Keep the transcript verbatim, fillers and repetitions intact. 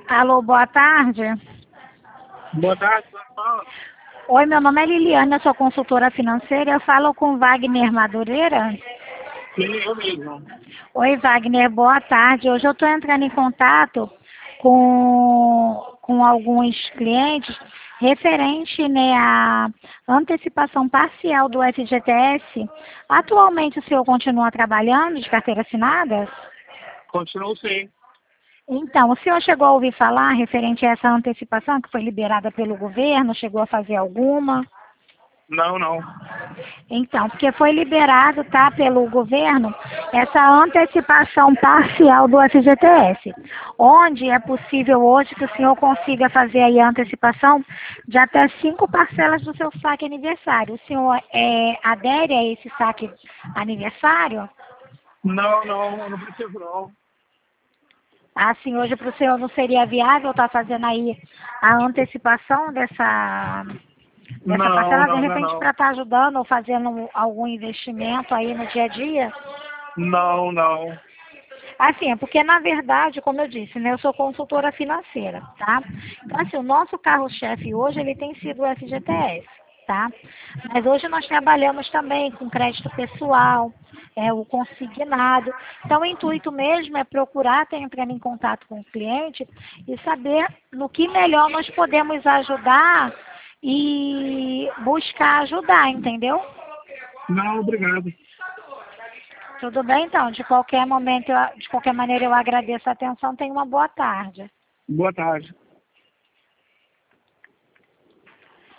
Alô, boa tarde. Boa tarde, fala. Oi, meu nome é Liliane, eu sou consultora financeira. Eu falo com Wagner Madureira. Sim, eu mesmo. Oi, Wagner, boa tarde. Hoje eu estou entrando em contato com, com alguns clientes referente, né, à antecipação parcial do F G T S. Atualmente o senhor continua trabalhando de carteira assinada? Continuo sim. Então, o senhor chegou a ouvir falar referente a essa antecipação que foi liberada pelo governo? Chegou a fazer alguma? Não, não. Então, porque foi liberado, tá, pelo governo, essa antecipação parcial do F G T S, onde é possível hoje que o senhor consiga fazer aí a antecipação de até cinco parcelas do seu saque aniversário. O senhor é, adere a esse saque aniversário? Não, não, eu não preciso não. Assim, hoje para o senhor não seria viável estar fazendo aí a antecipação dessa, dessa Não, parcela, de não, não, repente para não. estar ajudando ou fazendo algum investimento aí no dia a dia? Não, não. Assim, é porque na verdade, como eu disse, né, eu sou consultora financeira, tá? Então, assim, o nosso carro-chefe hoje, ele tem sido o F G T S, tá? Mas hoje nós trabalhamos também com crédito pessoal, é, o consignado. Então, o intuito mesmo é procurar estar entrando em contato com o cliente e saber no que melhor nós podemos ajudar e buscar ajudar, entendeu? Não, obrigado. Tudo bem, então. De qualquer momento, eu- de qualquer maneira, eu agradeço a atenção. Tenha uma boa tarde. Boa tarde.